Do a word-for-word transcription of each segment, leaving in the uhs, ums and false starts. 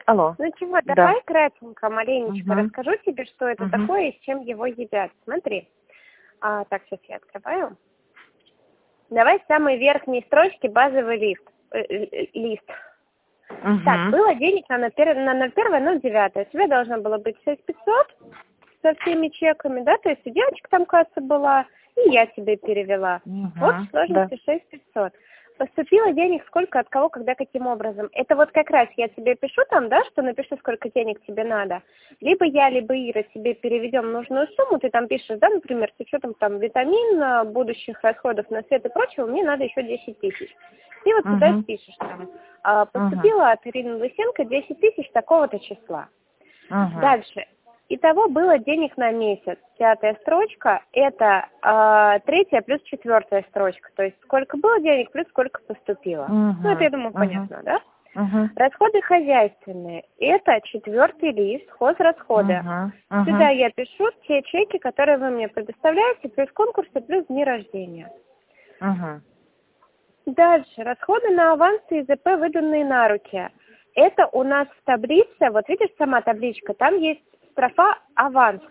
Алло. Ну чего, Да. давай кратенько, маленечко Угу. расскажу тебе, что это Угу. такое и с чем его едят. Смотри. А, так, сейчас я открываю. Давай с самой верхней строчки базовый лист. Э, э, лист. Угу. Так, было денег на ноль первое, ноль девятое. У тебя должно было быть шесть пятьсот со всеми чеками, да? То есть у девочки там касса была, и я тебе перевела. Угу. Вот в сложности Да. шесть пятьсот. Поступило денег сколько, от кого, когда, каким образом. Это вот как раз я тебе пишу там, да, что напиши, сколько денег тебе надо. Либо я, либо Ира тебе переведем нужную сумму, ты там пишешь, да, например, с учетом там витамин, будущих расходов на свет и прочего, мне надо еще десять тысяч. И вот туда Угу. пишешь там, а, поступило Угу. от Ирины Лысенко десять тысяч такого-то числа. Угу. Дальше. Итого было денег на месяц. Пятая строчка – это э, третья плюс четвертая строчка. То есть сколько было денег плюс сколько поступило. Угу. Ну, это, я думаю, Угу. понятно, да? Угу. Расходы хозяйственные – это четвертый лист, хозрасходы. Угу. Угу. Сюда я пишу те чеки, которые вы мне предоставляете, плюс конкурсы, плюс дни рождения. Угу. Дальше. Расходы на авансы и ЗП, выданные на руки. Это у нас в таблице, вот видишь сама табличка, там есть строфа аванс.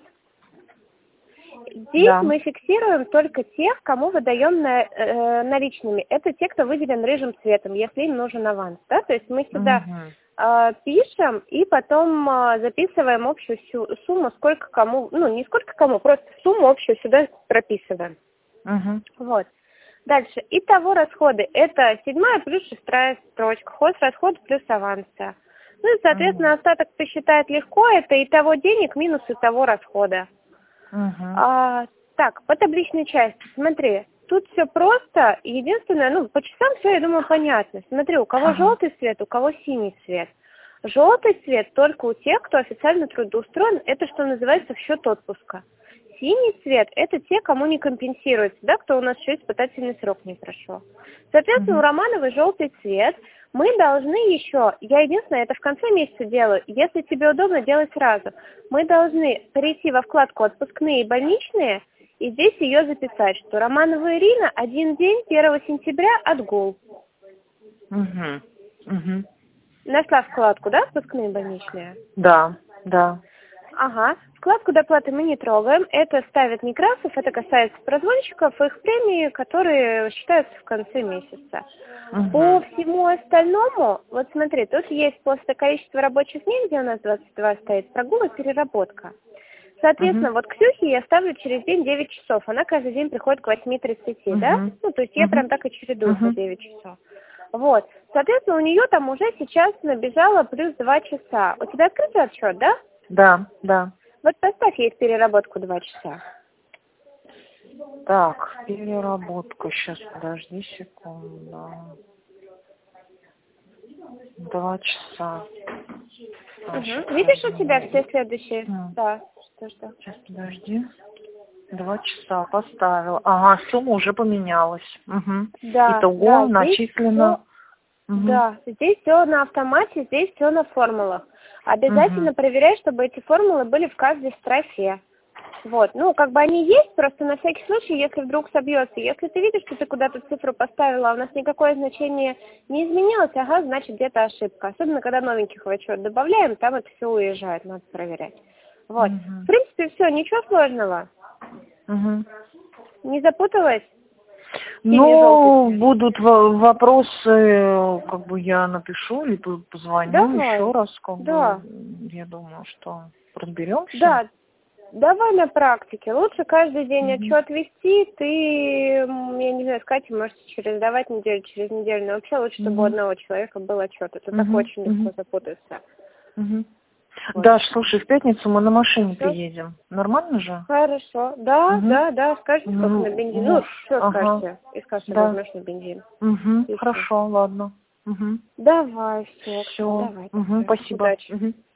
Здесь Да. мы фиксируем только тех, кому выдаем на, э, наличными. Это те, кто выделен рыжим цветом, если им нужен аванс. Да? То есть мы сюда Угу. э, пишем и потом э, записываем общую сю- сумму, сколько кому, ну не сколько кому, просто сумму общую сюда прописываем. Угу. Вот. Дальше. Итого расходы. Это седьмая плюс шестая строчка. Хозрасход плюс аванса. Ну и, соответственно, Угу. остаток посчитать легко. Это итого денег минус итого расхода. Угу. А, так, по табличной части. Смотри, тут все просто. Единственное, ну, по часам все, я думаю, понятно. Смотри, у кого Ага. желтый цвет, у кого синий цвет. Желтый цвет только у тех, кто официально трудоустроен. Это, что называется, в счет отпуска. Синий цвет – это те, кому не компенсируется, да, кто у нас еще испытательный срок не прошел. Соответственно, Угу. у Романовой желтый цвет. Мы должны еще, я единственное, это в конце месяца делаю, если тебе удобно, делать сразу. Мы должны перейти во вкладку «Отпускные и больничные» и здесь ее записать, что Романова Ирина один день первого сентября отгул. Угу. Угу. Нашла вкладку, да, «Отпускные и больничные»? Да, да. Ага. Вкладку доплаты мы не трогаем. Это ставит Некрасов. Это касается прозвонщиков, их премии, которые считаются в конце месяца. Угу. По всему остальному, вот смотри, тут есть после количества рабочих дней, где у нас двадцать два стоит, прогул и переработка. Соответственно, Угу. вот Ксюхе я ставлю через день девять часов. Она каждый день приходит к восьми тридцати, Угу. да? Ну, то есть я Угу. прям так и чередую по Угу. девять часов. Вот. Соответственно, у нее там уже сейчас набежало плюс два часа. У тебя открытый отчет, да? Да, да. Вот поставь ей в переработку два часа. Так, переработка. Сейчас, подожди секунду. Два часа. А, щас, Угу. Видишь, у тебя подожди. все следующие? М, Да. Что, что? Сейчас, подожди. Два часа поставила. Ага, сумма уже поменялась. Угу. Да, Итого да, здесь начислено. все, Угу. да, здесь все на автомате, здесь все на формулах. Обязательно Угу. проверяй, чтобы эти формулы были в каждой строфе. Вот, ну, как бы они есть, просто на всякий случай, если вдруг собьется. Если ты видишь, что ты куда-то цифру поставила, а у нас никакое значение не изменилось, ага, значит, где-то ошибка. Особенно, когда новеньких в отчет добавляем, там это все уезжает, надо проверять. Вот. В Угу. принципе, все, ничего сложного. Угу. Не запуталась? Ну, будут в- вопросы, как бы я напишу, либо позвоню еще Давай. раз, как Да. бы, я думаю, что разберемся. Да. Давай на практике. Лучше каждый день Угу. отчет вести. Ты, м, я не знаю, с Катей можете через давать неделю, через неделю. Но вообще лучше, чтобы у Угу. одного человека был отчет. Это так Угу. очень легко Угу. запутаться. Угу. Вот. Даш, слушай, в пятницу мы на машине Хорошо. приедем. Нормально же? Хорошо. Да, Угу. да, да. Скажите, сколько на Ну, бензин. Ну, муж. что Ага. скажете? Из кассы Да. возьмешь на бензин. Угу. И всё. Хорошо, ладно. Угу. Давай, все. Все. Давай. Угу. Тогда. Спасибо. Удачи. Угу.